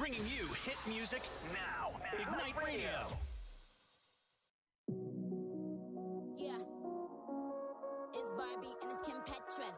Bringing you hit music now. Ignite Radio. Yeah. It's Barbie and it's Kim Petras.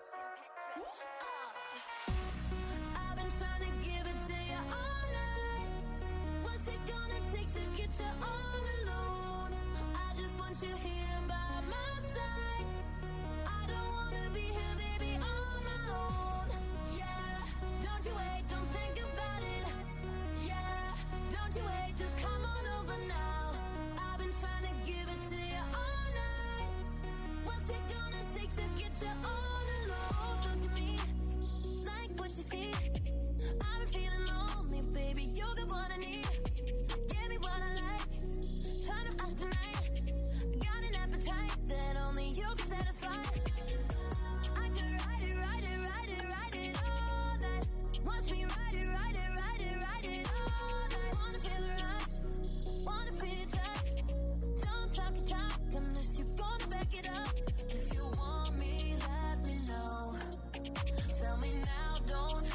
I've been trying to give it to you all night. What's it gonna take to get you all alone? I just want you here by my side. I don't wanna be here, baby, on my own. Yeah, don't you wait, don't think about it. Yeah, don't you wait, just come on over now. I've been trying to give it to you all night. What's it gonna take to get you all alone? Look at me, like what you see. I've been feeling lonely, baby, you got what I need. Give me what I like, trying to act tonight. Got an appetite that only you can satisfy. I could ride it all night. Watch me ride it all night. Wanna feel the rush, wanna feel your touch. Don't talk your talk unless you're gonna back it up. If you want me, let me know. Tell me now, don't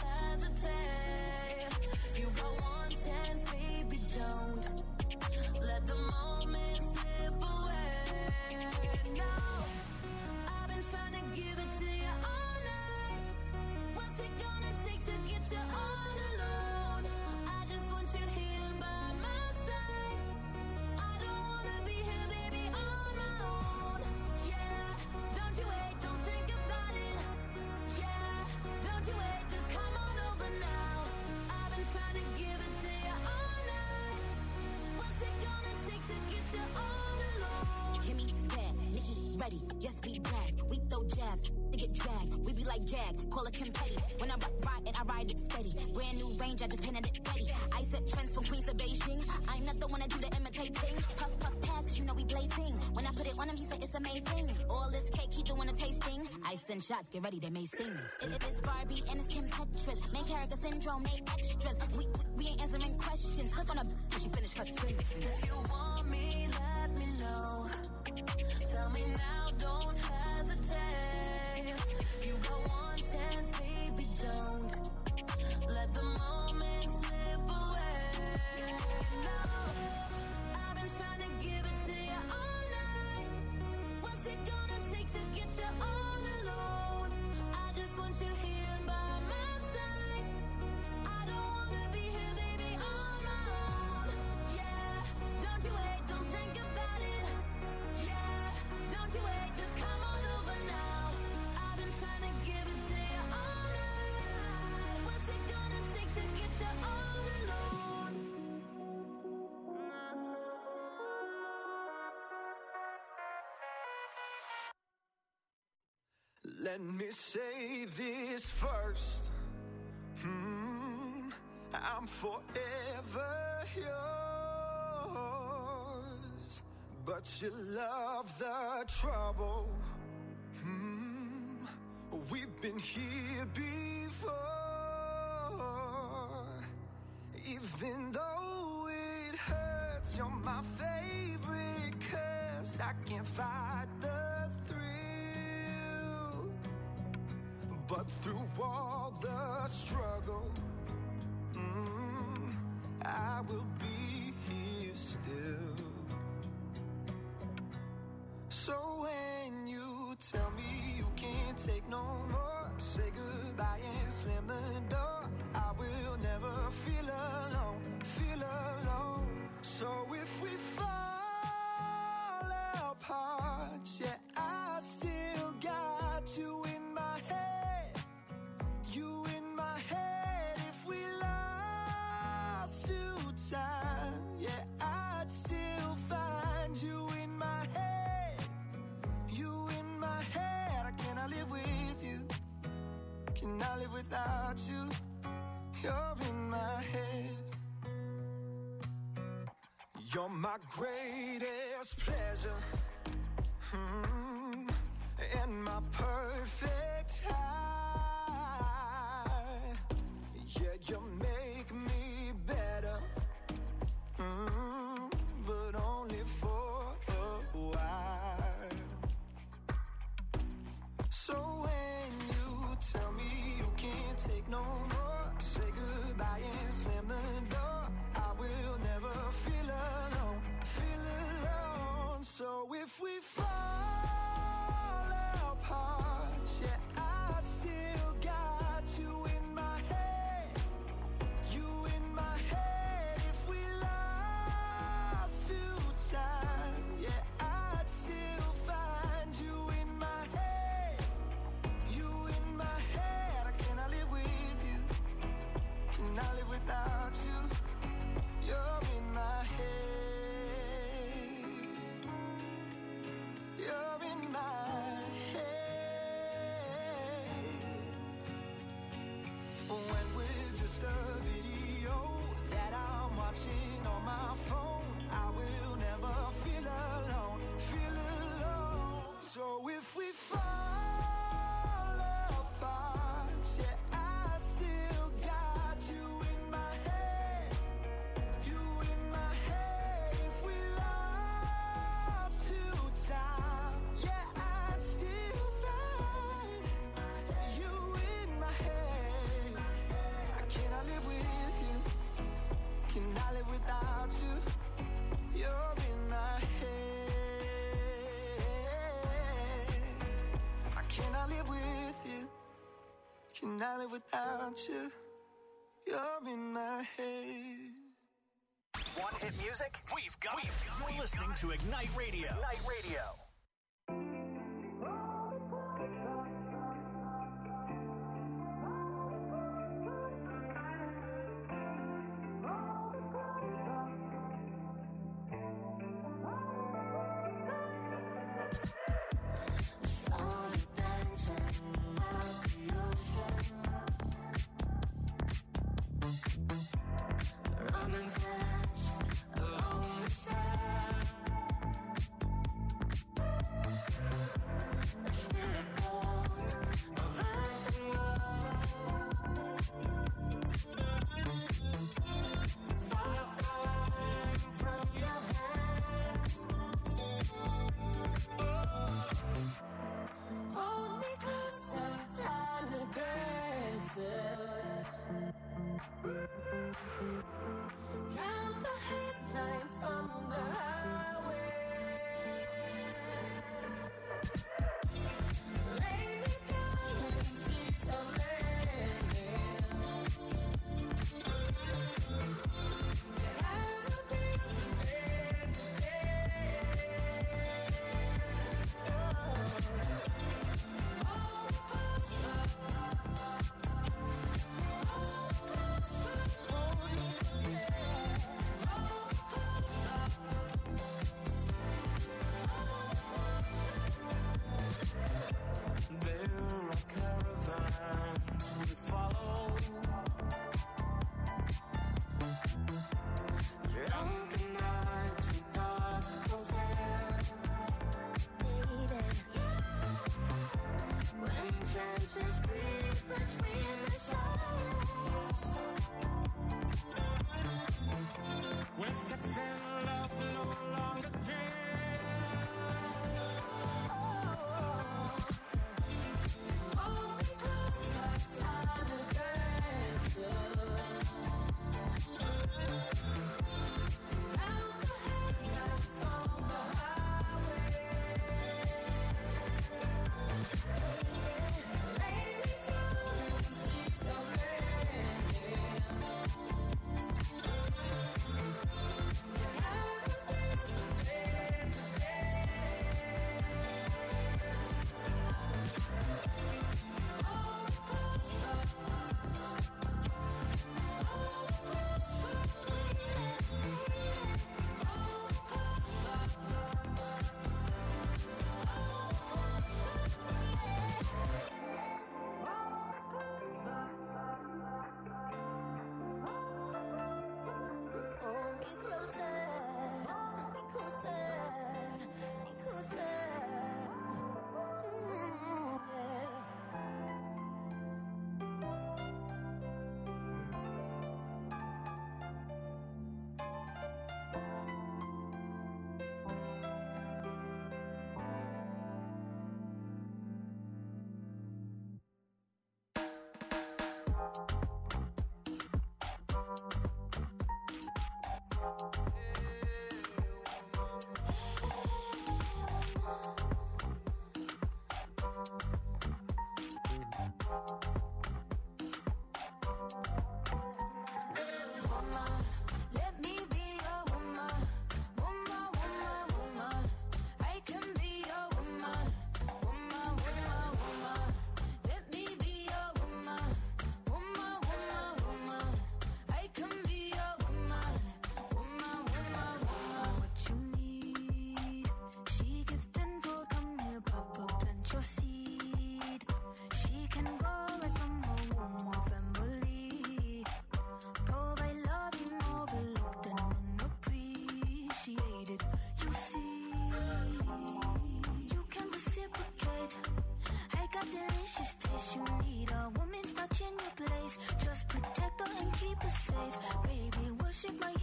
hesitate. You got one chance, baby, don't let the moment slip away. No, I've been trying to give it to you all night. What's it gonna take to get you all alone? I just want you here by my side. I don't wanna be here, baby, on my own. Yeah, don't you wait, don't think about it. Yeah, don't you wait, just come on over now. I've been trying to give it to you all night. What's it gonna take to get you all alone? Kimmy, bad, Nikki, ready, yes, be brag. We throw jabs, they get dragged. We be like gag, call it Kim Petty. When I ride it, I ride it steady. Brand new range, I just painted it ready. I set trends from Queens to Beijing. I'm not the one that do the imitating. Puff, puff, pass, cause you know we blazing. When I put it on him, he said it's amazing. All this cake, keep doing a tasting. I send shots, get ready, they may sting. It is Barbie and it's Kim Petras. Main character syndrome, they extras. We ain't answering questions. Click on her, she finished her sentence. If you want me, let me know. Tell me now, don't hesitate. You got one chance, baby, don't let the moment slip away. No, I've been trying to give it to you all night. What's it gonna take to get you all alone? I just want you here by my side. I don't wanna be here, baby, on my own. Yeah, don't you wait, don't think about it. Yeah, don't you wait, just come on over now. I've been trying to give it to you all night. What's it gonna take to get you all alone? Let me say this first. I'm forever yours, but you love the trouble. We've been here before. Even though it hurts, you're my favorite, 'cause I can't fight the thrill. But through all the struggle, I will be here still. So when you tell me you can't take no more, say goodbye and slam the door. I will never feel alone, feel alone. So if we fall apart, yeah, I still got you in my head, you in my head. If we lost to time, yeah, I'd still find you in my head, you in my head. Can I live with you? Can I live without you? You're in my head. You're my greatest pleasure, and my perfect high. Yeah, you make me better, but only for a while. So when you tell me you can't take no more, say goodbye and slam the door. without you. You're in my head. You're in my head. When we're just a video that I'm watching on my phone, I will never feel alone, feel alone. So if we fall apart, yeah, I still got you in my head, you in my head. If we lost to time, yeah, I'd still find you in my head. I cannot live with you, cannot live without you. You're in my head. I cannot live with you, cannot live without you. You're in my head. Want hit music? We've got it. You're listening to Ignite Radio. Ignite Radio. Running fast along the sand.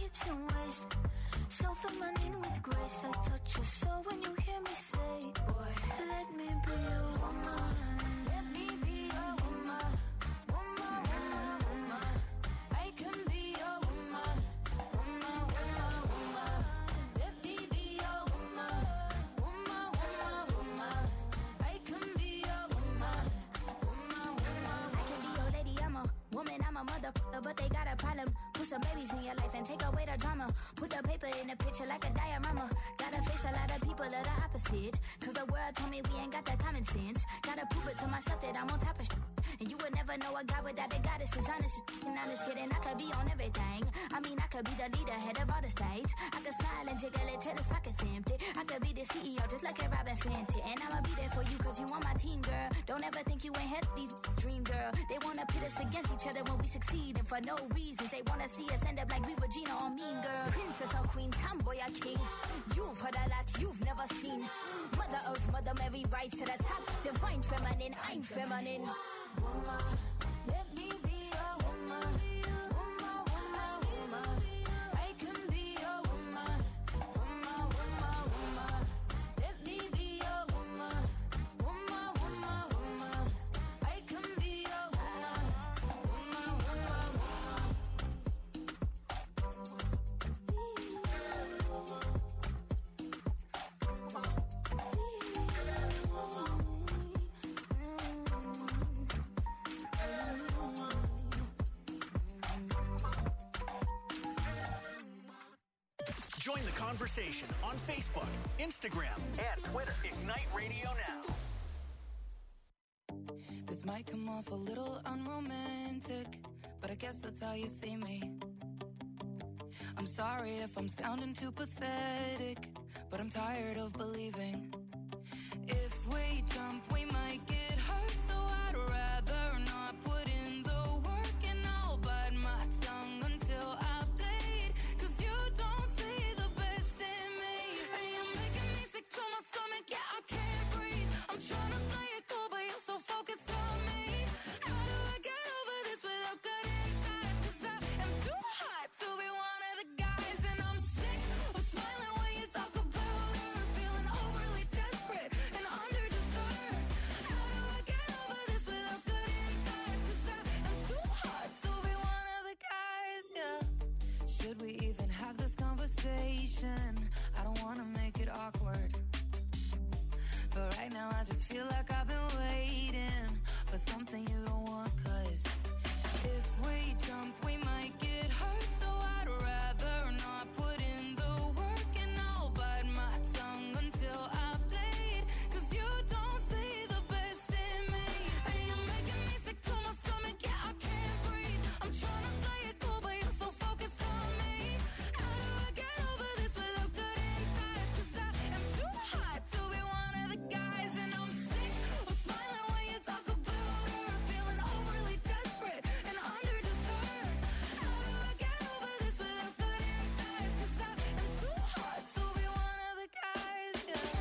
hips and waist. So feminine with grace. I touch your soul when you hear me say, boy, let me be your woman. Let me be your woman. Woman, woman, woman. I can be your woman. Woman, woman, woman. Let me be your woman. Woman, woman, woman. I can be your woman. Woman, woman. I can be your lady, I'm a woman, I'm a motherfucker, but they got a problem. Put some babies in your life and take away the drama. Put the paper in the picture like a diorama. Gotta face a lot of people that are opposite. Cause the world told me we ain't got that common sense. Gotta prove it to myself that I'm on top of shit. And you would never know a guy without a goddess is honest. And honest kidding, I could be on everything. I mean, I could be the leader, head of all the states. I could smile and jiggle it till his pockets empty. I could be the CEO just like a Robin Fenty. And I'ma be there for you cause you on my team, girl. Don't ever think you ain't had these dream, girl. They wanna pit us against each other when we succeed. And for no reasons, they wanna see us end up like we were Gina or Mean Girl. Princess or queen, tomboy or king. You've heard a lot you've never seen. Mother Earth, Mother Mary, rise to the top. Divine feminine, I'm feminine. Woman, let me be your woman. Woman, woman, woman. I can be your woman. Woman, woman, woman. Let me be your woman. Woman, woman, woman. I can be your woman. Woman, woman, woman. Join the conversation on Facebook, Instagram, and Twitter. Ignite Radio Now. This might come off a little unromantic, but I guess that's how you see me. I'm sorry if I'm sounding too pathetic, but I'm tired of believing. If we jump, we might get hurt, so I'd rather not put in the work, and I'll bite my tongue until I bleed. Cause you don't see the best in me, and you're making me sick to my stomach, yeah, I can't breathe. I'm trying to play it cool, but you're so focused on me. How do I get over this without cutting ties? Cause I am too hot to be one of the guys, and I'm sick of smiling when you talk about her, feeling overly desperate and underdeserved. How do I get over this without cutting ties? Cause I am too hot to be one of the guys, yeah. Should we even have this conversation? I don't wanna make it awkward, but right now I just feel like I've been waiting for something you don't want. Cause if we jump, we might get hurt, so I'd rather not put in the work, and I'll bite my tongue until I bleed. Cause you don't see the best in me, and you're making me sick to my stomach, yeah, I can't breathe. I'm trying to play it cool, but you're so focused on me. How do I get over this without cutting ties? Cause I am too hot to be one of the guys, and I'm sick of smiling when you talk about her, feeling overly desperate and underdeserved. How do I get over this without cutting ties? Cause I am too hot to be one of the guys, yeah. I'm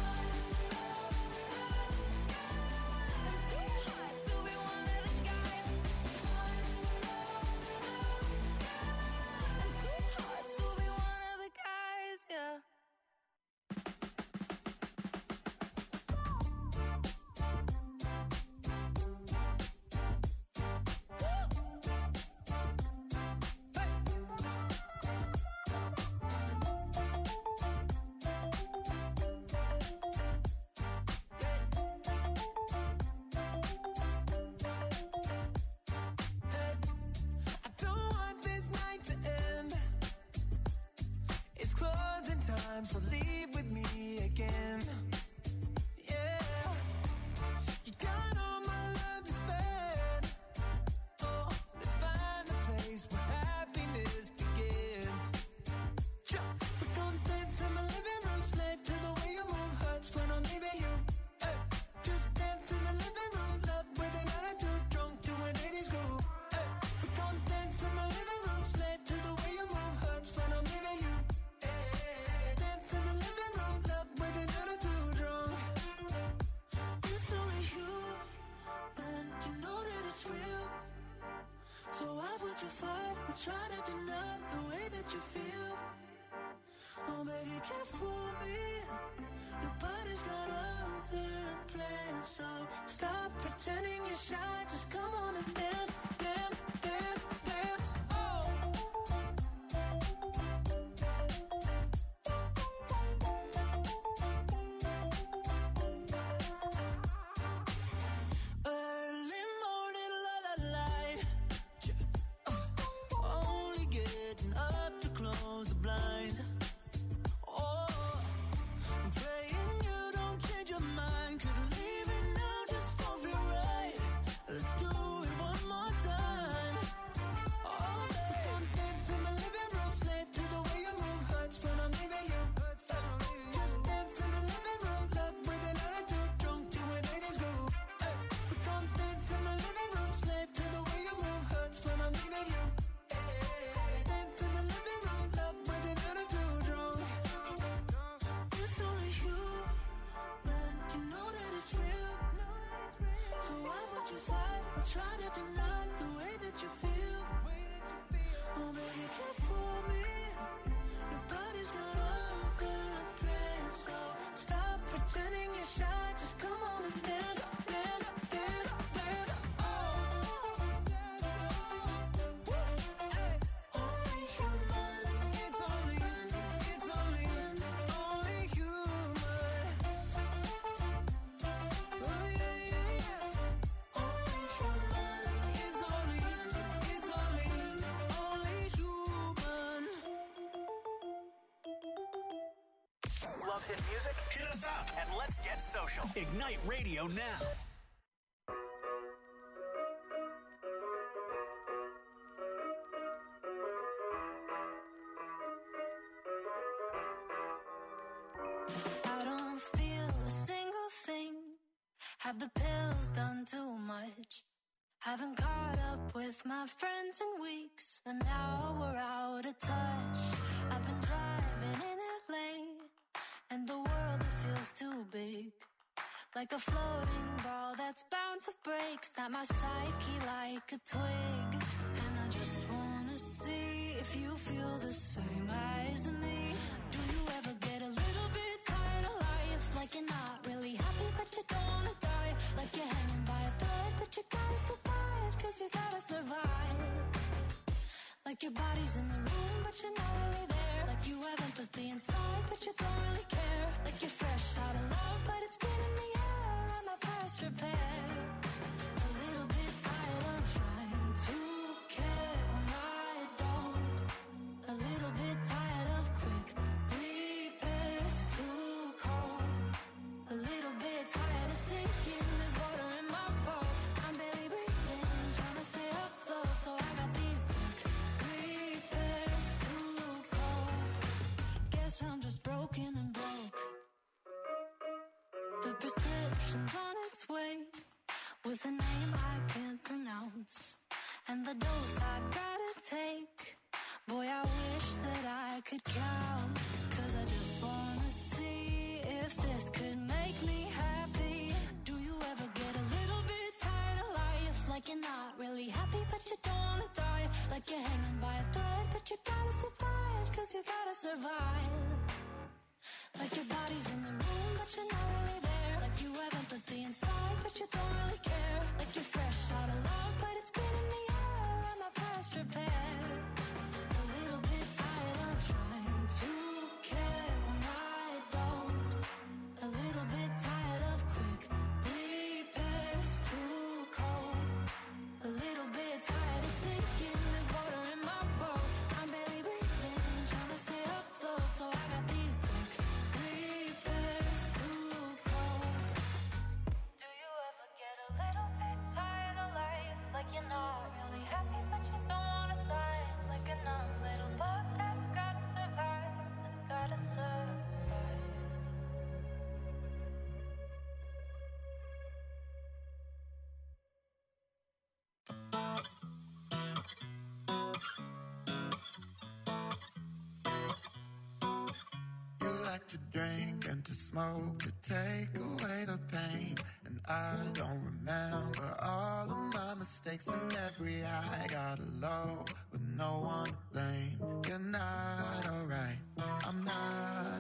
too hot to be one of the guys. I'm too hot to be one of the guys, yeah. I don't want this night to end. It's closing time, so leave with me again. Yeah, you got all my love to spend. Oh, let's find a place where happiness begins. We gon' dance in my living room, slave to the way you move. Hurts when I'm leaving you. Hey, just dance in the living room, love with an attitude, drunk to an 80s groove. Hey, we gon' dance in my living room, slave to the way you move. Hurts when I'm leaving you. Hey, dance in the living room, love with an attitude, drunk. It's only you, and you know that it's real. So why would you fight or try to deny the way that you feel? baby, can't fool me. Nobody's got other plans, so stop pretending you're shy. Just come on and dance, dance, dance, dance. Oh. Early morning, light. Only getting up to close the blinds. Oh, I'm praying you don't change your mind, 'cause leaving now just don't feel right. Let's do it one more time. Oh, come dance in my living room, slave to the way you move. Hurts when I'm leaving you. Just dance in the living room, love with an attitude, drunk to an 80s groove. Come dance in my living room, slave to the way you move. Hurts when I'm leaving you. Dance in the living room, love with an attitude, drunk. It's only you, man, you know that it's real. So why would you fight or try to deny the way that you feel? Oh, baby, can't fool me. Your body's got other plans, so stop pretending you're shy. Just come on and dance, dance, dance, dance. Oh, only human. It's only human. Oh yeah, yeah, yeah. Only human. It's only human. Love hit music? Hit us up and let's get social. Ignite Radio now. I don't feel a single thing. Have the pills done too much? Haven't caught up with my friends in weeks, and now we're out of touch. I've been driving in LA, and the world, it feels too big. Like a floating ball that's bound to break. Snap my psyche like a twig. And I just wanna see if you feel the same as me. Do you ever get a little bit tired of life? Like you're not really happy but you don't wanna die. Like you're hanging by a thread but you gotta survive, 'cause you gotta survive. Like your body's in the room but you're not really there. Like you have empathy inside but you don't really care. Like you're fresh out of love but it's been in the air. Am I past repair? A little bit tired of trying to care when I don't. A little bit tired of quick repairs, too cold. A little bit tired of sinking, there's water in my boat. I'm barely breathing, trying to stay afloat, so I got these quick repairs, too cold. Guess I'm just broken and broke. The prescription's on its way, with a name I can't pronounce, and the dose I gotta take. Boy, I wish that I could count, 'cause I just wanna see if this could make me happy. Do you ever get a little bit tired of life? Like you're not really happy but you don't wanna die. Like you're hanging by a thread but you gotta survive, 'cause you gotta survive. Like your body's in the room but you're not really there. Like you have empathy inside but you don't really care. Like you're fresh out of love but it's been in the air. Am I past repair? A little bit tired of trying to care when I don't. A little bit tired of quick repairs, too cold. A little bit tired of sinking, there's water in my boat. I'm barely breathing, trying to stay afloat, so I got these quick repairs, too cold. Do you ever get a little bit tired of life? Like you're not really happy but you don't wanna die. Like a numb little bug that's gotta survive, that's gotta survive. You like to drink and to smoke to take away the pain. And I don't remember all of my mistakes, and every high got a low with no one to blame. You're not alright, I'm not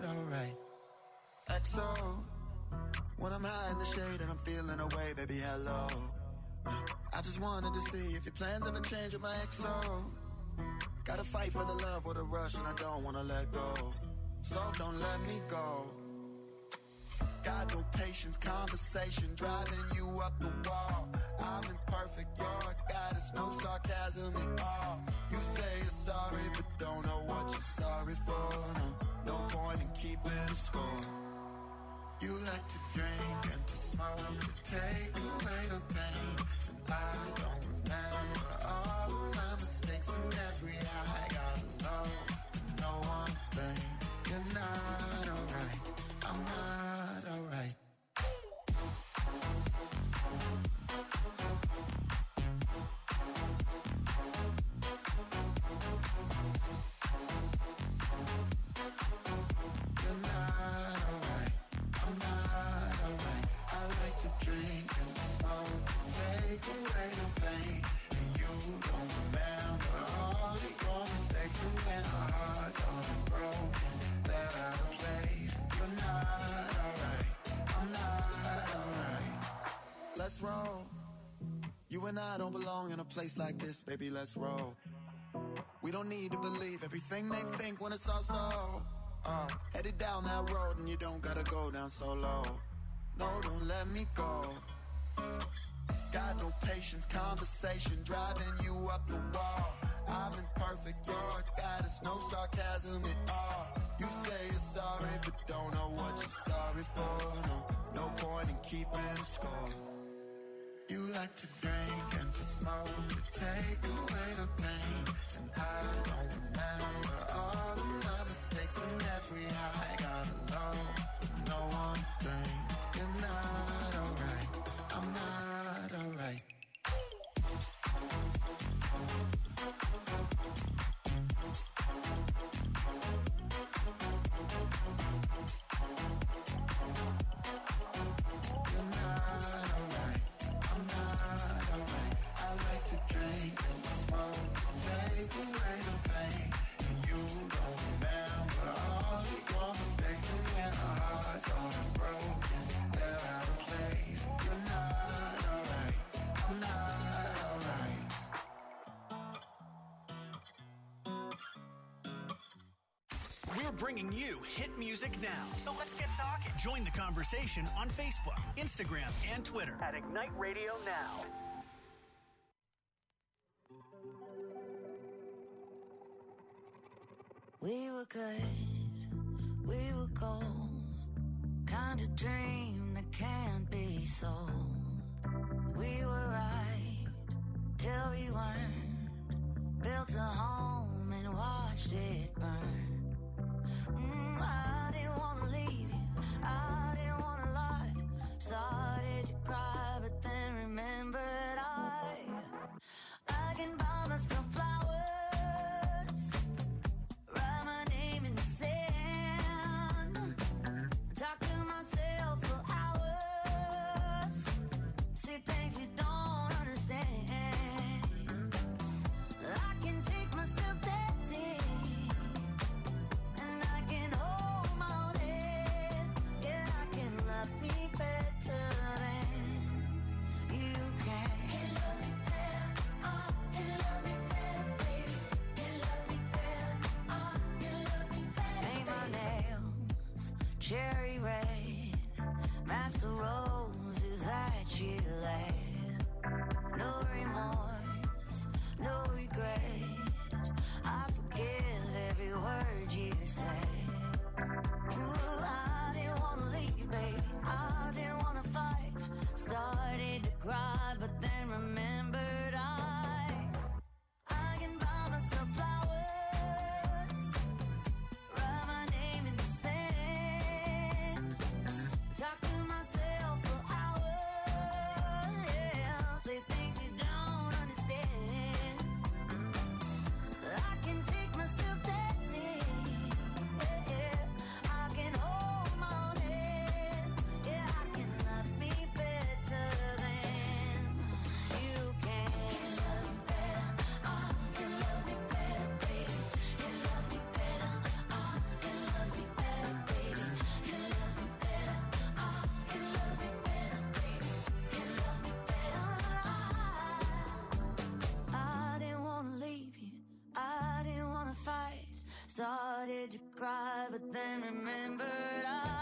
I'm high in the shade and I'm feeling away, baby, hello. I just wanted to see if your plans ever change with my XO. Gotta fight for the love or the rush and I don't wanna let go. So don't let me go. Got no patience, conversation driving you up the wall. I'm imperfect, you're a goddess, no sarcasm at all. You say you're sorry, but don't know what you're sorry for. No point in keeping score. You like to drink and to smoke to take away the pain. And I don't remember all of my mistakes and every high I gotta know one thing. You're not alright, I'm not alright. You're not alright, I'm not alright. I like to drink and smoke, take away the pain. And you don't remember all of your mistakes. And when our hearts are broken, they're out of place. You're not alright, I'm not alright. Let's roll. You and I don't belong in a place like this, baby, let's roll. We don't need to believe everything they think when it's all so. Headed down that road and you don't gotta go down so low. No, don't let me go. Got no patience, conversation driving you up the wall. I'm imperfect, you're a goddess, no sarcasm at all. You say you're sorry, but don't know what you're sorry for. No point in keeping score. You like to drink and to smoke to take away the pain. And I don't remember all of my mistakes and every high I gotta know one thing. You're not alright, I'm not alright. You're not alright, I'm not alright. I like to drink and smoke, take away the pain. And you don't remember all of your mistakes. And when our hearts are broken, they're out of place. You're not alright, I'm not alright. We're bringing you hit music now. So let's get talking. Join the conversation on Facebook, Instagram, and Twitter at Ignite Radio Now. We were good, we were gold. Kind of dream that can't be sold. We were right till we weren't. Built a home and watched it burn. I didn't want to leave you, I didn't want to lie. Started to cry, but then remembered I can buy myself flowers, write my name in the sand, talk to myself for hours, see things you don't understand. I can take myself dancing, and I can hold my own head. Yeah, I can love me better than you can. Can love me better, can love me better, baby. Can love me better, can love me better. Paint my nails cherry red, match the roses that you laid. No remorse, no regret. I forgive every word you say. Ooh, I didn't want to leave, baby. I didn't want to fight. Started to cry, but then remembered I can buy myself flowers, write my name in the sand, talk to myself for hours, yeah, say things you don't understand. I can take myself dancing, yeah, I can hold my own head, yeah, I can love me better than started to cry, but then remembered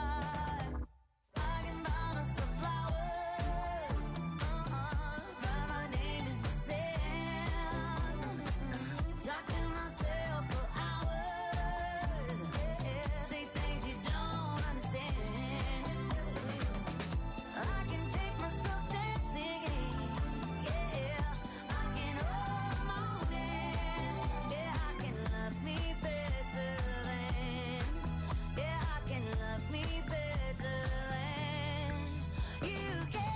I can buy myself flowers, write my name in the sand, talk to myself for hours, say things you don't understand. I can take myself dancing, yeah, I can hold my own hand, yeah, I can love me better than, yeah, I can love me better than you can.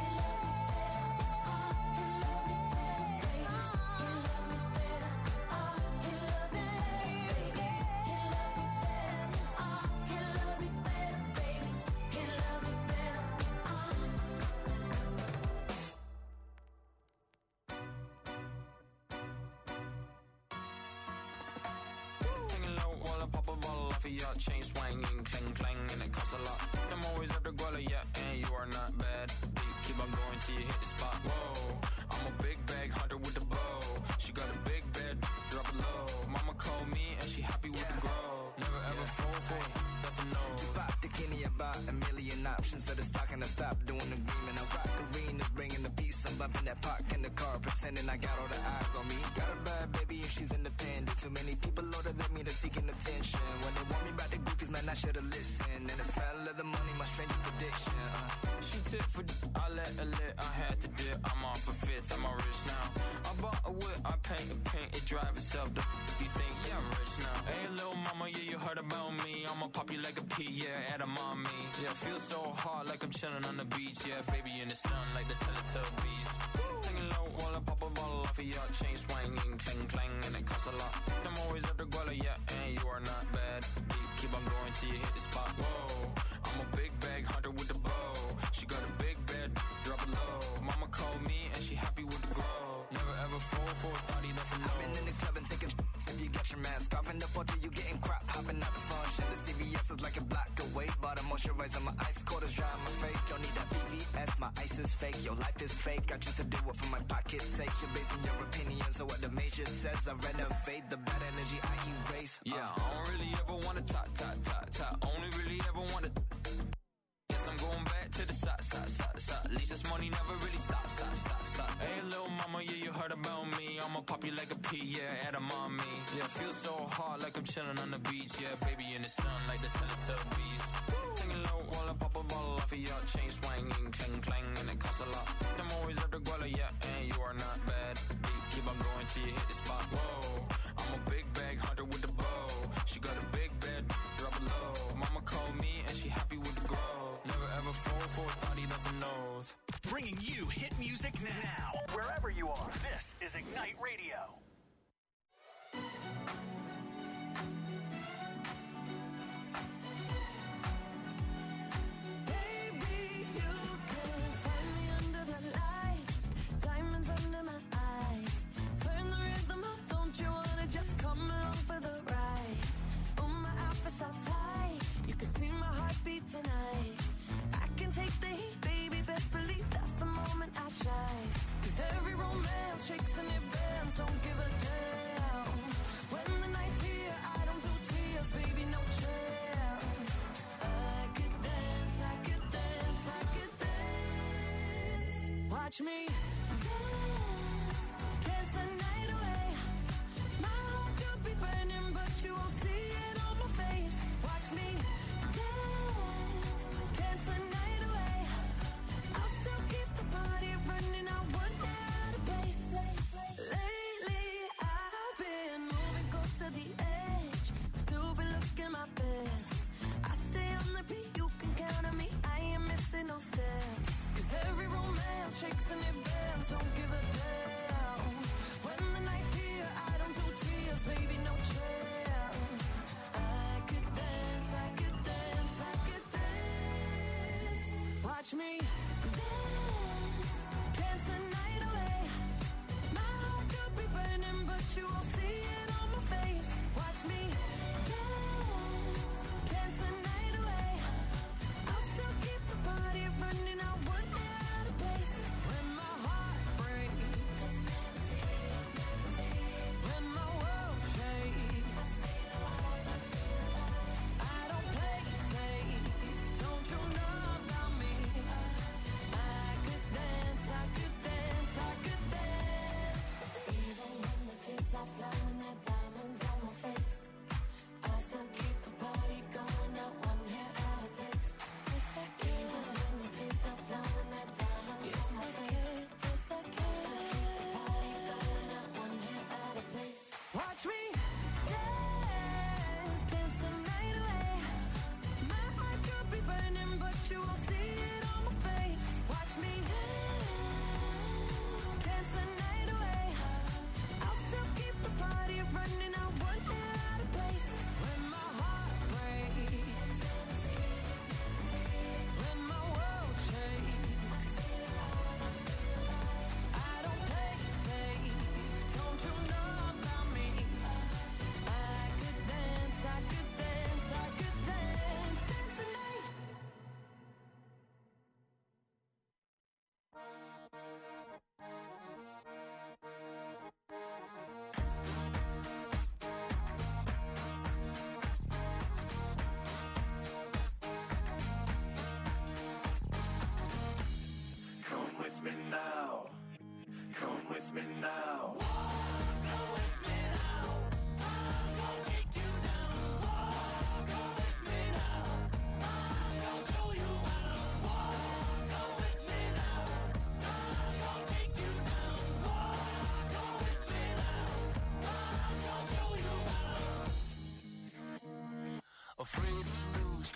Hanging low while I pop a bottle off of your chain swinging, clang clang, and it costs a lot. I'm always after Guala, yeah, and you are not bad. Deep, keep on going till you hit the spot. Whoa, I'm a big bag hunter with the bow. She got a big bed, drop it low. Mama called me and she happy with the grow. Never ever fall for it, that's a no. Just bought the Kenny about a million options. So the stock and I stop doing the agreement. I rock arenas, bringing the peace. I'm bumping that park in the car, pretending I got all the eyes on me. Got a bad baby and she's independent. Too many people older than me that's seeking attention. When they want me about the goofies, man, I should've listened. And the smell of the money, my strangest addiction. She tip for I let her lit, I had to dip. I'm off a fifth, I'm all rich now. I bought a whip, I paint it drive itself. You think, yeah, I'm rich now. Hey, little mama, yeah, you heard about me. I'ma pop you like a pea, yeah, at a mommy. Yeah, I feel so hard like I'm chilling on the beach. Yeah, baby in the sun like the Teletubbies. Hanging low while I pop a bottle off of your chain swinging, clang clang, and it costs a lot. I'm always after Guala, yeah, and you are not bad. Deep, keep on going till you hit the spot. Whoa, I'm a big bag hunter with the bow. She got a big bed, drop it low. Mama called me and she happy with the grow. Never ever fall for a thotty, that's a no. I've been in the club and taking if you get your mask off in the photo, you getting crap. Hopping out the function, the CVS is like a block away. Bought a moisturizer, my ice cold is dry on my face. Don't need that VVS, my ice is fake. Your life is fake, I choose to do it for my pocket's sake. You're basing your opinions on what the major says. I renovate the bad energy I erase. Yeah, I don't really ever wanna top. Only really ever wanna. Yes, I'm going back to the side. At least this money never really stops. Hey, little mama, yeah, you heard about me. I'ma pop you like a pea, yeah, at a mommy. Yeah, I feel so hard like I'm chilling on the beach. Yeah, baby in the sun like the Teletubbies. Hanging low while I pop a bottle off of your chain swinging, clang clang, and it costs a lot. I'm always after Guala, yeah, and you are not bad. Deep, keep on going till you hit the spot. Whoa, I'm a big bag hunter with the bow. She got a big bed, drop it low. Mama called me and she happy with the grow. Never ever fall for a thotty, that's a nose. Bringing you hit music now, wherever you are. This is Ignite Radio. Baby, you can find me under the lights, diamonds under my eyes. Turn the rhythm up, don't you wanna just come along for the ride? Oh, my outfit's all tight, you can see my heartbeat tonight. I can take the heat, baby, best believe that's the moment I shine. 'Cause every romance shakes and it bends, don't give a damn. When the night's here, I don't do tears, baby, no chance. I could dance, I could dance, I could dance. Watch me dance, dance the night away. My heart could be burning, but you won't see it on my face. Watch me dance, dance the night away. I'll still keep the party running, I won't get out of place. Lately, I've been moving close to the edge, still be looking my best. I stay on the beat, you can count on me, I ain't missing no steps. 'Cause every romance shakes and it bends, don't give a damn. When the night's here, I don't do tears, baby, no chance. I could dance, I could dance, I could dance. Watch me dance, dance the night away. My heart could be burning, but you won't see it on my face. Watch me dance, dance the night away. I'll still keep the party running, I won't get out of place. When my heart breaks,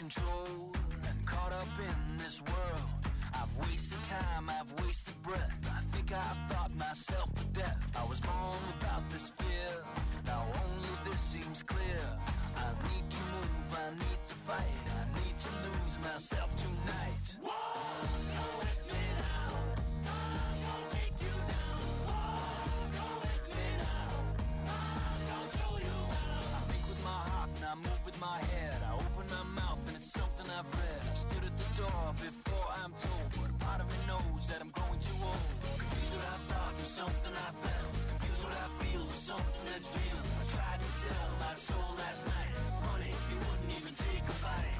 control and caught up in this world. I've wasted time, I've wasted breath. I think I've thought myself to death. I was born without this fear. Now only this seems clear. I need to move, I need to fight. I need to lose myself tonight. Go with me now. I'm gonna take you down. Go with me now. I'm gonna show you how. I think with my heart and I move with my head. I open my mouth and it's something I've read. I stood at the door before I'm told, but a part of me knows that I'm growing too old. Confused what I thought was something I felt. Confused what I feel was something that's real. I tried to sell my soul last night. Honey, you wouldn't even take a bite.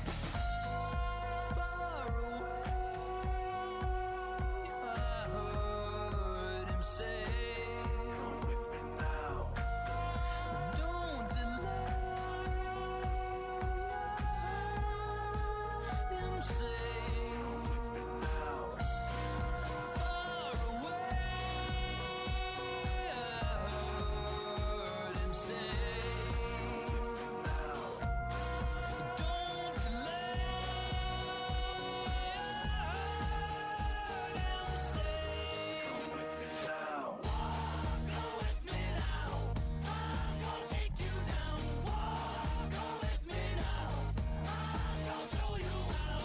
Far away, I heard him say, come with me now. Don't delay. Him say, come with me now. Far away, I heard him say, come with me now. Don't delay. I heard him say, come with me now. Go with me now. I'm gonna take you down. Go with me now. I'm gonna show you how.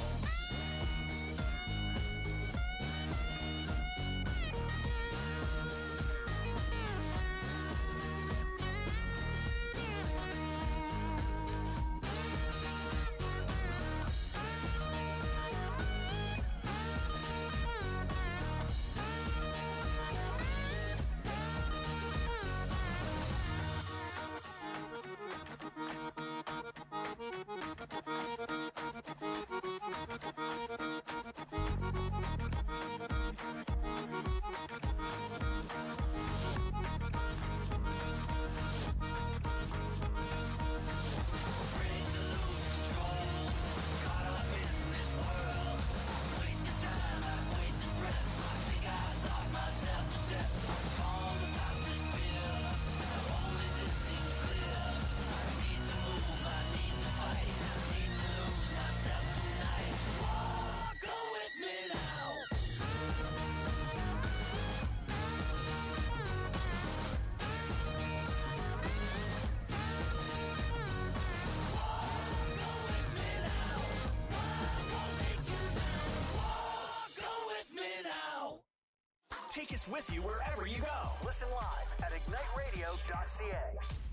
Afraid to lose control, caught up in this world. I've wasted time, I've wasted breath. I think I thought myself to death. I'm born without this fear. Now only this seems clear. I need to move, I need to fight. I need to lose myself tonight. Go with me now. Go with me now. I'm gonna take you down. Go with me now. Take us with you wherever you go. Listen live at igniteradio.ca.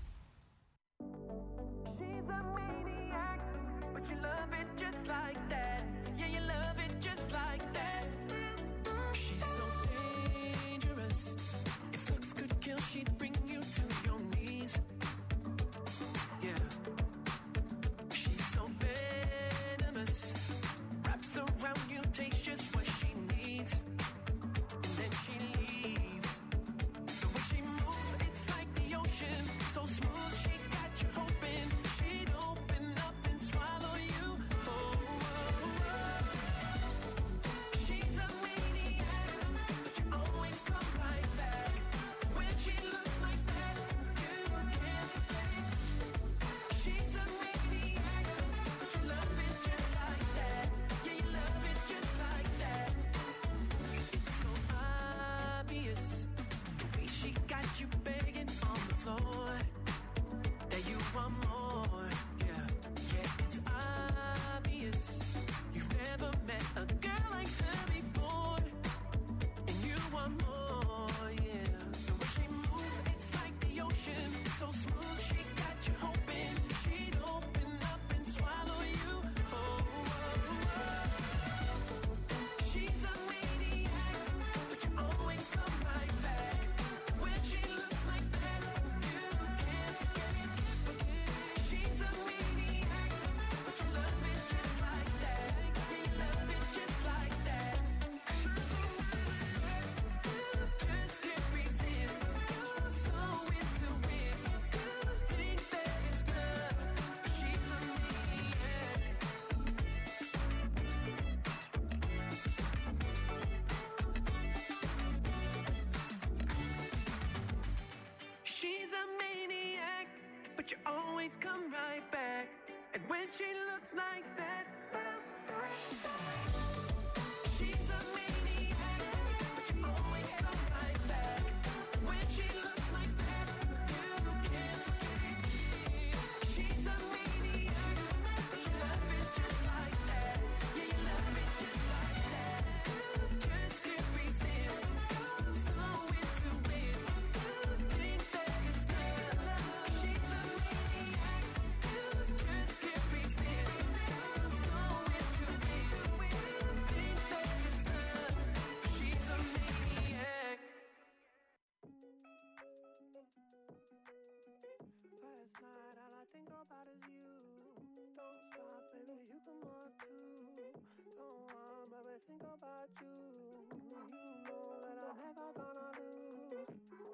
She's a maniac, but you love it just like that. Yeah, you love it just like that. She's so dangerous. If looks could kill, she'd bring you to your knees. Yeah. She's so venomous. Wraps around you, takes just what she needs. And then she leaves. The way she moves, it's like the ocean. So smooth, she got you hoping she'd open up and swallow you. Oh, oh, oh. She's a maniac, but you always come right back. When she looks like that, you can't forget it. She's a maniac, but you love it just like that. Yeah, you love it just like that. It's so obvious, the way she got you begging on the floor, that you want more. Yeah, yeah, it's obvious. You've never met a girl like her before, and you want more. Yeah, the way she moves, it's like the ocean. So smooth, she got you hoping she'd open up and swallow you. Oh, oh, oh. She's a maniac, but you always come right back. When she looks like that, you can't forget it. She's a maniac, but you love it just like that. Yeah, you love it just like that. Just can't resist. You're so into it. Think that it's love, but she's a maniac. She's a maniac, but you always come right back. And when when she looks like that. She's a maniac, but you always come right back. When she looks like that, you can't forget. She's a maniac, but you love it just like that. Yeah, you love it just like that. Just can't resist. You're so into it. Think that it's love. She's a maniac. Just can't resist. You're so into it. Think that it's love. She's a maniac. Last night all I think about is you. Don't stop, baby, you can walk too. Don't want, baby, think about you. You know that I'm never gonna lose.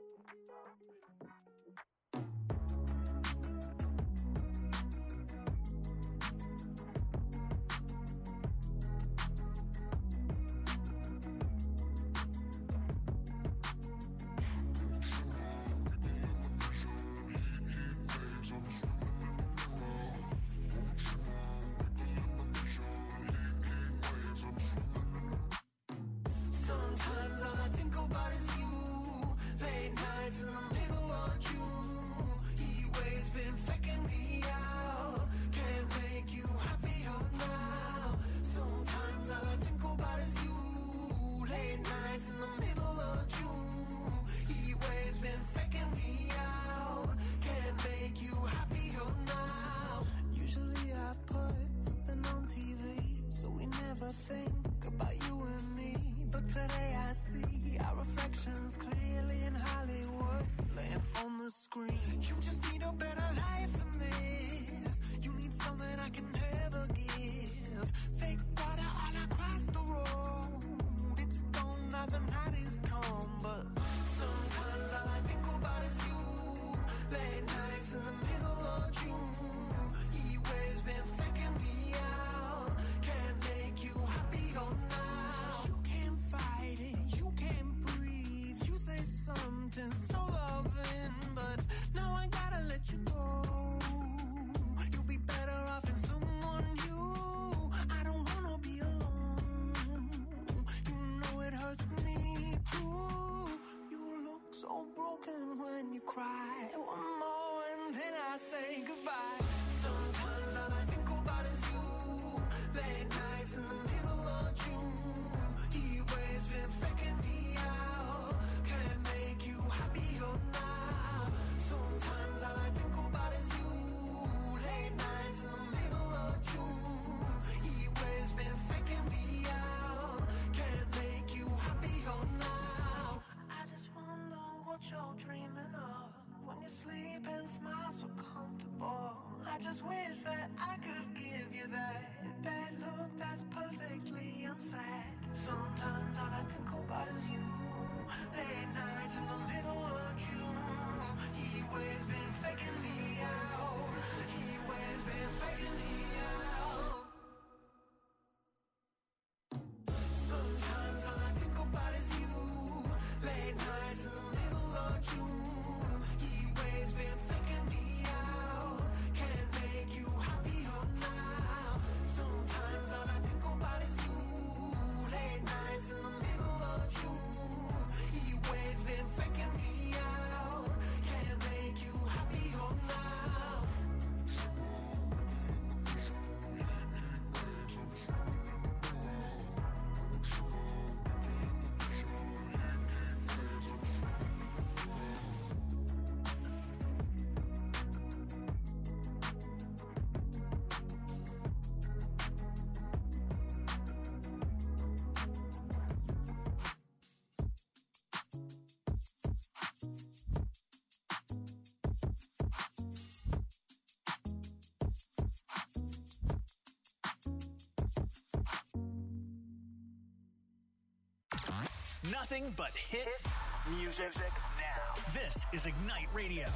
Sometimes all I think about is you. Late nights in the middle of June. He waves been faking me out. Can't make you happier now. Sometimes all I think about is you. Late nights in the middle of June. He waves been faking me out. Can't make you happier now. Usually I put something on TV, so we never think about you and me. But today I see our reflections clearly in Hollywood, laying on the screen. You just need a better life than this. You need something I can never give. Fake water all across the road. It's gone now, the night is come. But sometimes all I think about is you. Late nights in the middle of June. He waves been faking me out. Can't make you happier now. You can't fight it, you can't breathe. You say something so loving, but now I gotta let you go. You'll be better off in someone new. I don't wanna be alone. You know it hurts me too. You look so broken when you cry. One more and then I say goodbye. Sometimes all I think about is you. Late nights in the middle of June. He waves been faking me out. Can't make you happier now. Sometimes all I think about is you. Late nights in the middle of June. He waves been faking me out. Can't make you happier now. I just wonder what you're dreaming of when you sleep and smile so comfortable. I just wish that I could give you that look that's perfectly unsaid. Sometimes all I think about is you. Late nights in the middle of June. He waves been faking me out. He waves been faking me out. Sometimes all I think about is you. Late nights in the middle of June. He waves been faking me out. Can't make you happier now. Sometimes all I think about is you. Late nights in the middle of June. He waves been faking me out. Can't make you happier now. Nothing but hit music now. This is Ignite Radio.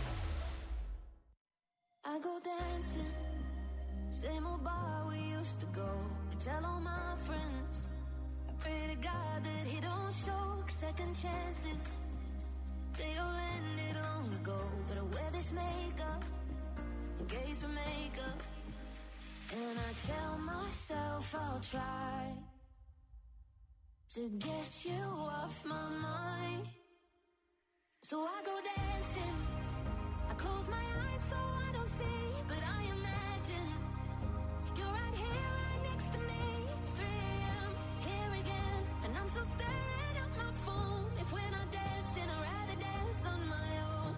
I go dancing, same old bar we used to go. I tell all my friends, I pray to God that he don't show second chances. They all ended long ago, but I wear this makeup in case we make up. myself, I'll try to get you off my mind. So I go dancing, I close my eyes so I don't see, but I imagine you're right here, right next to me. 3 a.m., here again, and I'm still staring at my phone. If we're not dancing, I'd rather dance on my own.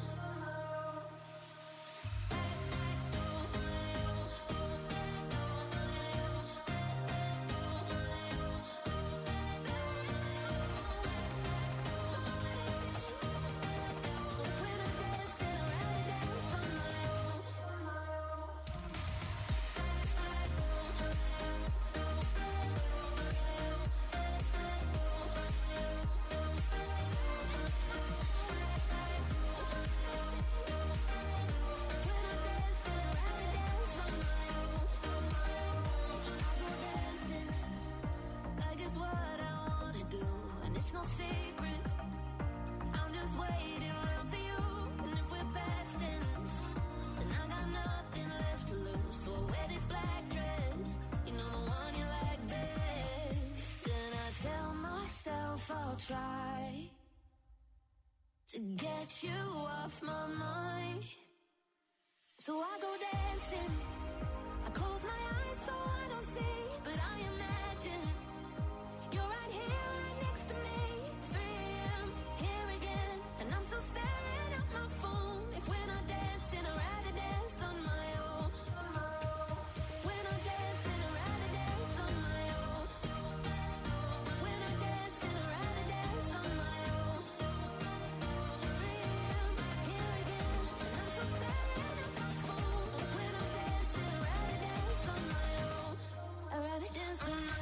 No secret, I'm just waiting around for you. And if we're past tense, then I got nothing left to lose. So I wear this black dress, you know, the one you like best. And I tell myself I'll try to get you off my mind. So I go dancing, I close my eyes so I don't see, but I imagine you're right here, right next to me. 3 a.m., here again, and I'm still staring at my phone. If we're not dancing, I'd rather dance on my own. If we're not dancing, I'd rather dance on my own. If we're not dancing, I'd rather dance on my own. 3 a.m., here again, and I'm still staring at my phone. If we're not dancing, I'd rather dance on my own. I'd rather dance on my own.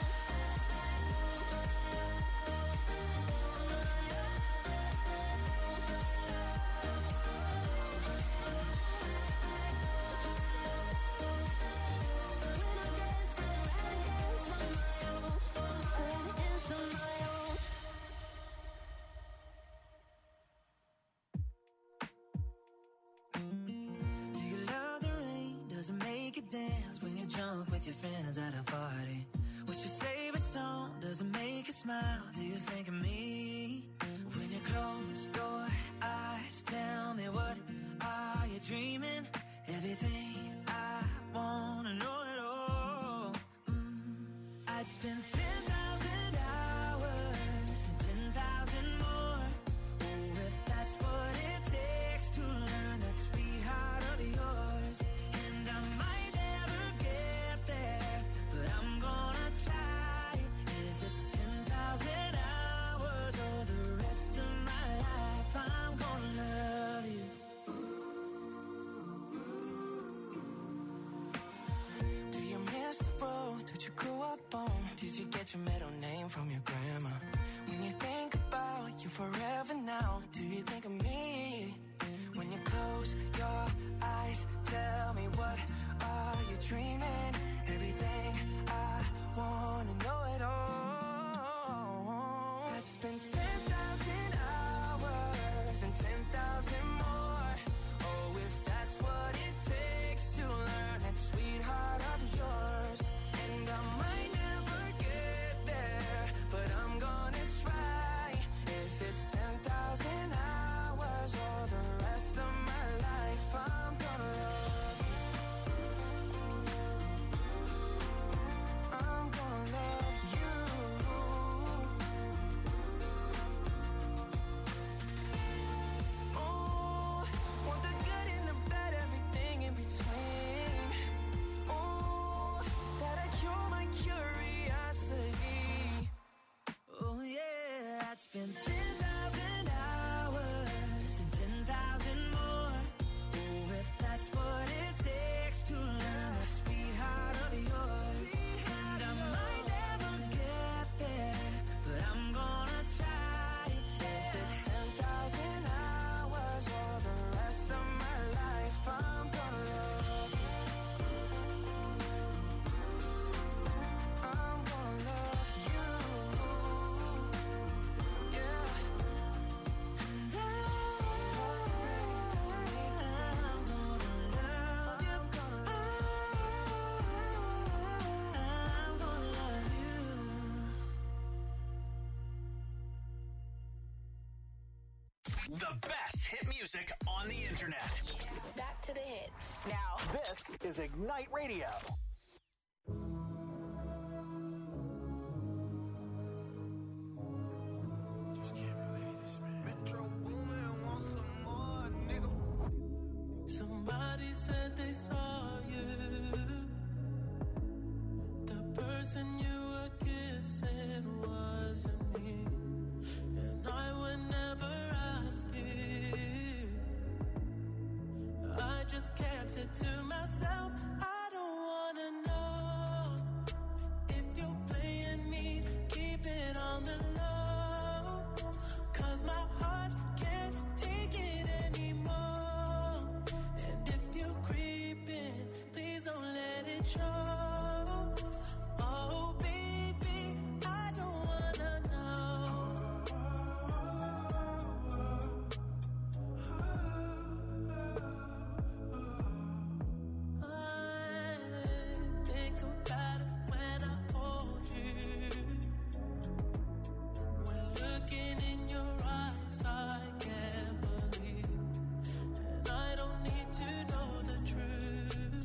Dance when you jump with your friends at a party. What's your favorite song? Does it make you smile? Do you think of me? When you close your eyes, tell me, what are you dreaming? Everything I wanna know it all. I'd spend 10,000 hours and 10,000 more. Oh, if that's what it takes to learn that sweet heart of yours. And I might did you get your middle name from your grandma? When you think about you forever now, do you think of me? When you close your eyes, tell me, what are you dreaming? Everything I wanna know it all. I'd spend 10,000 hours and 10,000 more. Oh, if that's what it takes to learn that sweetheart of yours. And I might never get there, but I'm gonna try. If it's 10,000 hours or the rest of my life, I'm gonna love you. The best hit music on the internet. Back to the hits. Now, this is Ignite Radio. Just can't believe this, man. Metro Boomin wants some more, nigga. Somebody said they saw you. The person you were kissing wasn't me. And I would never ask you. I just kept it to myself. I don't wanna know if you're playing me. Keep it on the low, 'cause my heart can't take it anymore. And if you're creeping, please don't let it show. Oh baby, I don't wanna know. I think about it when I hold you. When looking in your eyes, I can't believe. And I don't need to know the truth.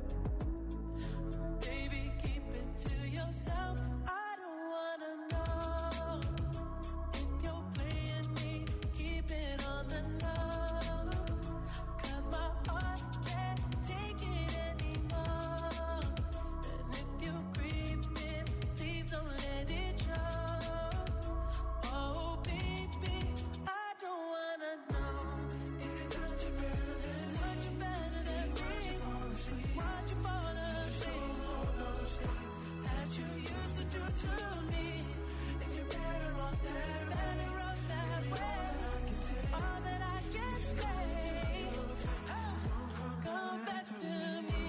Baby, keep it to yourself. I don't wanna know if you're playing me. Keep it on the low, 'cause my heart can't take it anymore. And if you're creeping, please don't let it show. Oh baby, I don't wanna know. Did it touch you better than me? Why'd you fall asleep? All those things that you used to do to me. If you're better off that way, all that I can say, come back to me.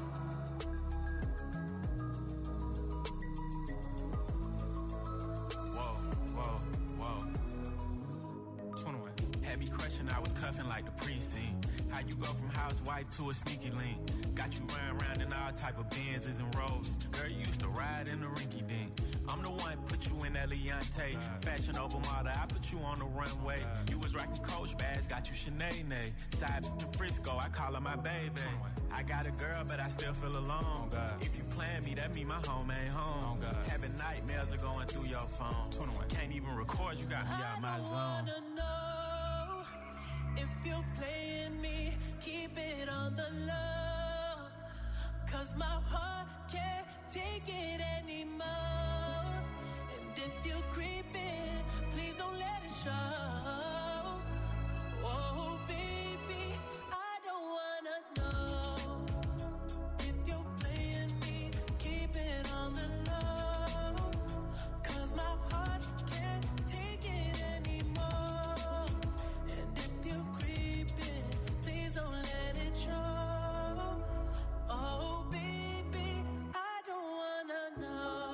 Whoa. 21. Had me crushing, I was cuffing like the precinct. How you go from housewife to a sneaky link? Got you running around in all type of Benzes and Rolls. Girl, you used to ride in the rinky dink. I'm the one put you in that Leontay. Fashion over model, I put you on the runway. You was rocking Coach bags, got you Sinead. Side bitch in Frisco, I call her my baby. I got a girl, but I still feel alone. If you plan me, that mean my home ain't home. Having nightmares are going through your phone. Can't even record, you got me out my zone. I wanna know if you're playing me. Keep it on the low, 'cause my heart can't take it anymore. And if you're creeping, please don't let it show. Oh baby, I don't wanna know if you're playing me. Keep it on the low, 'cause my heart can't take it anymore. And if you're creeping, please don't let it show. Oh baby, I don't wanna know.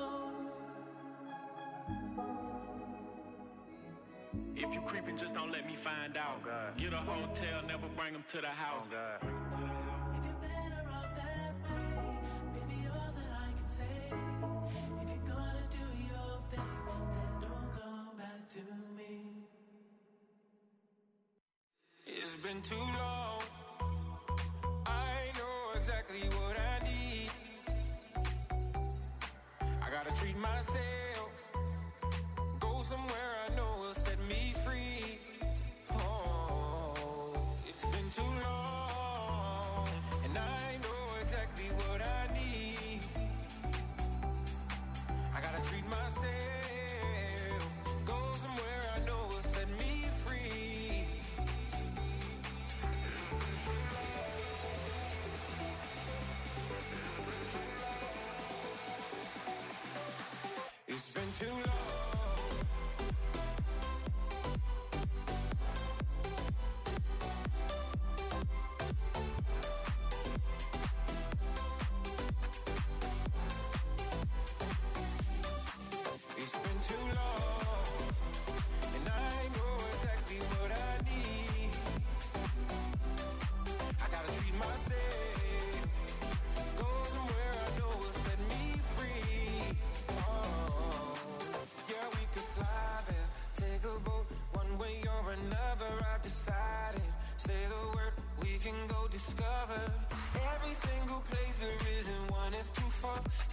If you creeping, just don't let me find out. Get a hotel, never bring them to the house. If you're better off that way, baby, all that I can say. If you're gonna do your thing, then don't come back to me. It's been too long. I know exactly what I need. I gotta treat myself. Go somewhere I know will set me free. Oh, it's been too long. And I know exactly what I need. I gotta treat myself. Go somewhere I know will set me free.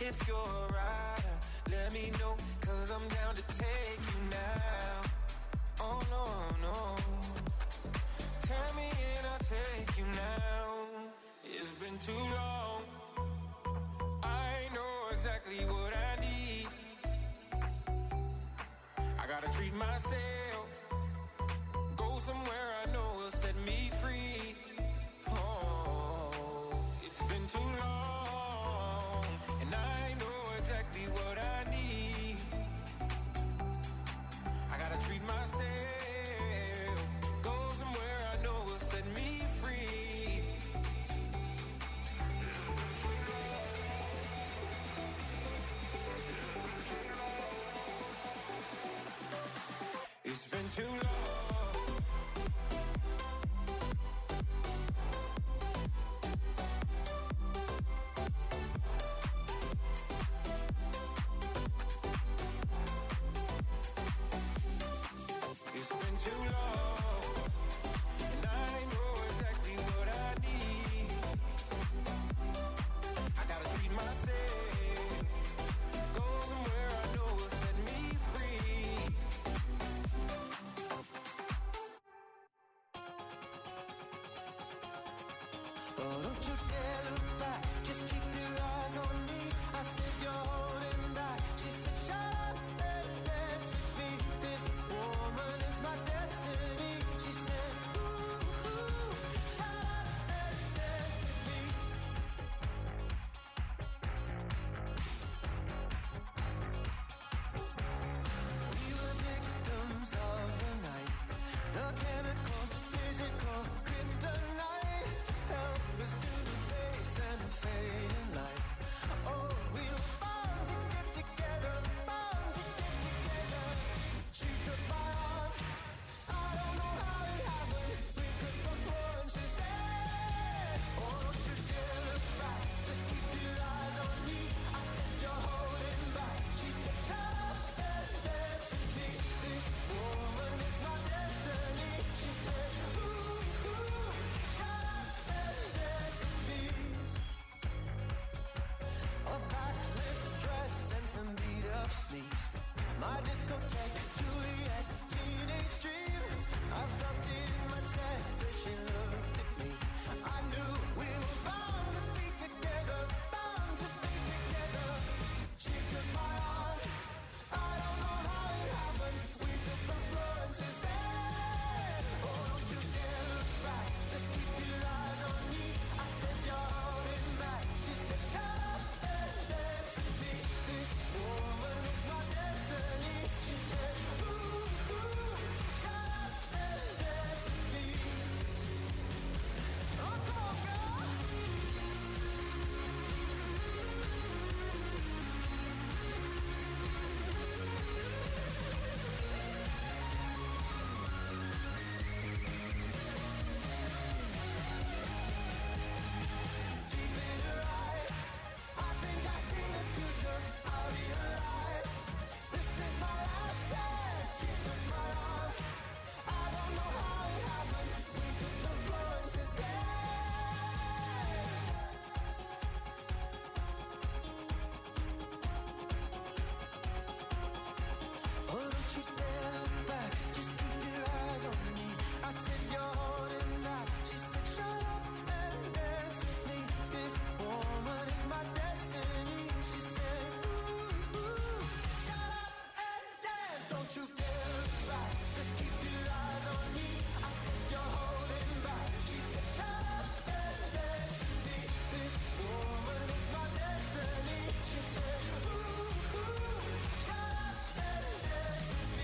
If you're a rider, let me know, 'cause I'm down to take you now. Oh no, no. Tell me and I'll take you now. It's been too long. I know exactly what I need. I gotta treat myself. Go somewhere I know will set me free. Oh, it's been too long, and I know exactly what I need. I gotta treat myself. Go somewhere I know will set me free. It's been too long. Oh, don't you dare look back, just keep your eyes on me. I said you're holding back. She said shut up and dance with me. This woman is my destiny. She said ooh, shut up and dance with me. We were victims of the night, the chemical, physical, kryptonite. Help us to the face and the fading light. Oh, we were bound to get together, bound to get together. She took my arm, I don't know how it happened. We took the floor and she said, oh, don't you dare look back, just keep your eyes on me. I said you're holding back. She said shut up and dance with me. This woman is my destiny. She said ooh, shut up and dance with me. A backless dress and some beat up sneaks. My discotheque, Juliet, teenage dream. I felt it in my chest as she looked at me. I knew we were bound to be together, bound to be together. She took my arm, I don't know how it happened. We took the floor and she said, oh, don't you dare look back, just keep your eyes on me. I said you're holding back. She said shut up and dance with me. This woman is my destiny. She said ooh, shut up and dance with me. Oh, come on, girl. Deep in her eyes, I think I see the future. I realize this is my last chance. She took my arm, I don't know how it happened. We took the floor and she said, oh, don't you dare look back, just keep your eyes on me. I said you're holding back. She said shut up and dance with me. This woman is my destiny. She said ooh, shut up and dance. Don't you dare look back, just keep your eyes on me. I said you're holding back. She said shut up and dance with me. This woman is my destiny. She said ooh, shut up and dance with me.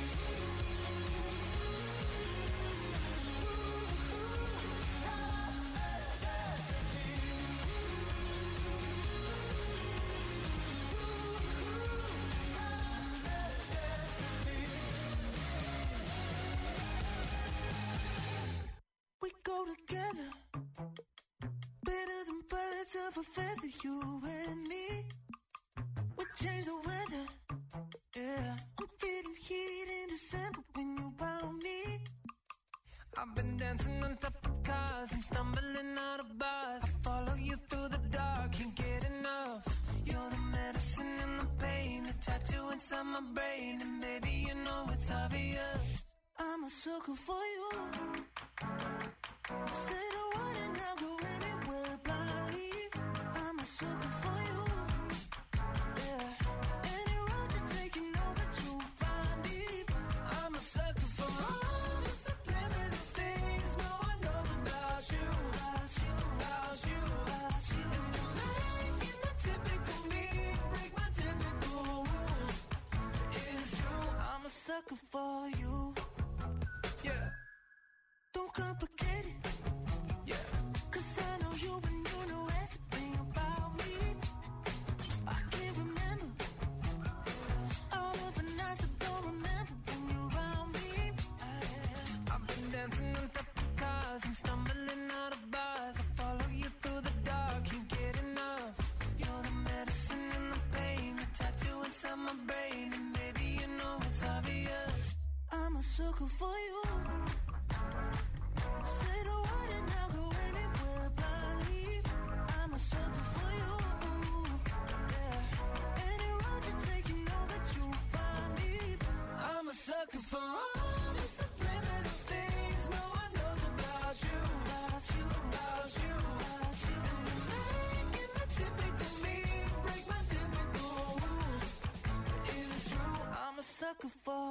We go together, better than birds of a feather, you and me. We change the weather, yeah. I'm feeling heat in December when you found me. I've been dancing on top of cars and stumbling out of bars. I follow you through the dark, can't get enough. You're the inside my brain, and baby, you know it's obvious. I'm a sucker for you. Say the word and I'll go anywhere blindly. I'm a sucker for you. Yeah. Any road you take, you know that you'll find me. I'm a sucker for all the subliminal things no one knows about you. About you, about you, about you. And you're making the typical me break my typical rules. It's true, I'm a sucker for you. Yeah. Don't complicate it. Yeah. 'Cause I know you and you know everything about me. I can't remember all of the nights I don't remember when you're around me. I've been dancing on top of cars and stumbling out of bars. I follow you through the dark, can't get enough. You're the medicine and the pain, the tattoo inside my brain, and baby, you know it's obvious. I'm a sucker for you. Say the word and I'll go anywhere blindly. I'm a sucker for you. Yeah. Any road you take, you know that you'll find me. I'm a sucker for all the subliminal things no one knows about you. About you, about you, about you. And you're making the typical me break my typical rules. It's true, I'm a sucker for